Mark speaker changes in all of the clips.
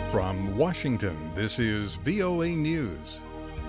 Speaker 1: From Washington, this is VOA News.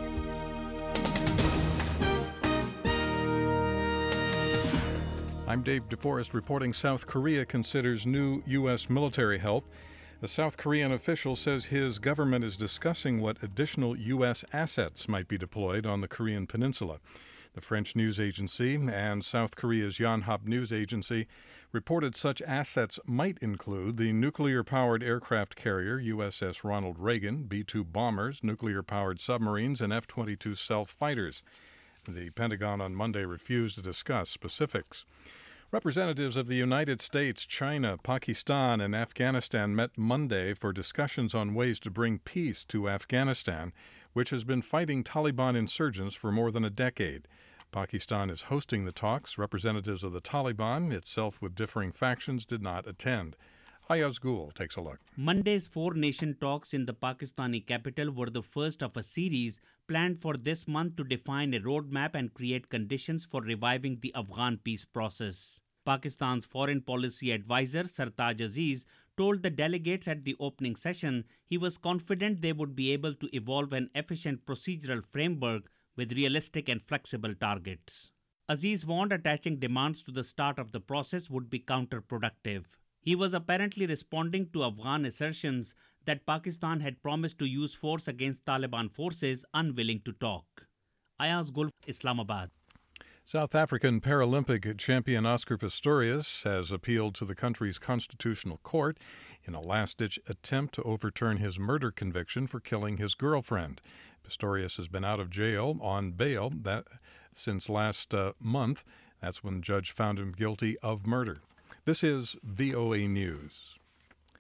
Speaker 1: I'm Dave DeForest reporting South Korea considers new U.S. military help. The South Korean official says his government is discussing what additional U.S. assets might be deployed on the Korean peninsula. The French news agency and South Korea's Yonhap news agency reported such assets might include the nuclear-powered aircraft carrier USS Ronald Reagan, B-2 bombers, nuclear-powered submarines, and F-22 stealth fighters. The Pentagon on Monday refused to discuss specifics. Representatives of the United States, China, Pakistan, and Afghanistan met Monday for discussions on ways to bring peace to Afghanistan, which has been fighting Taliban insurgents for more than a decade. Pakistan is hosting the talks. Representatives of the Taliban, itself with differing factions, did not attend. Ayaz Gul takes a look.
Speaker 2: Monday's four-nation talks in the Pakistani capital were the first of a series planned for this month to define a roadmap and create conditions for reviving the Afghan peace process. Pakistan's foreign policy advisor Sartaj Aziz told the delegates at the opening session he was confident they would be able to evolve an efficient procedural framework with realistic and flexible targets. Aziz warned attaching demands to the start of the process would be counterproductive. He was apparently responding to Afghan assertions that Pakistan had promised to use force against Taliban forces unwilling to talk. Ayaz Gul, Islamabad.
Speaker 1: South African Paralympic champion Oscar Pistorius has appealed to the country's constitutional court in a last-ditch attempt to overturn his murder conviction for killing his girlfriend. Pistorius has been out of jail on bail since last month. That's when the judge found him guilty of murder. This is VOA News.